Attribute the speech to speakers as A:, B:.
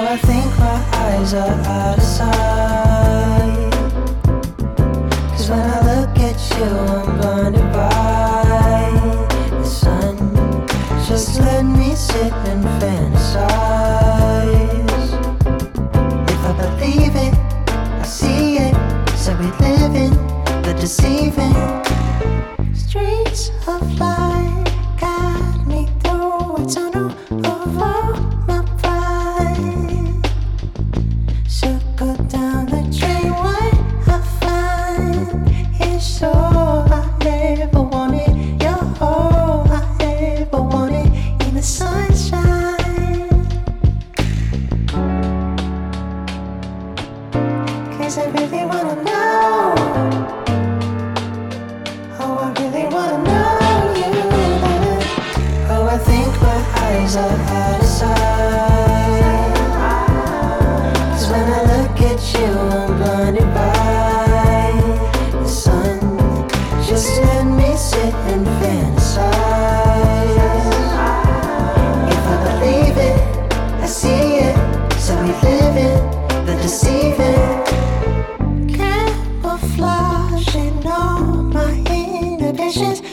A: I think my eyes are out of sight. 'Cause when I look at you, I'm blinded by the sun. Just let me sit and fantasize. If I believe it, I see it. So we live in the deceiving streets of life. Guide me through a tunnel of all my pride. So go down the train, what I find is all I ever wanted. You're all I ever wanted in the sunshine. 'Cause I really wanna know. Oh, I really wanna know you. Oh, I think my eyes are out of sight. 'Cause when I look at you, I'm blinded by the sun. Just let me sit and fantasize. If I believe it, I see it. So we live in the deceiving camouflaging all my inhibitions.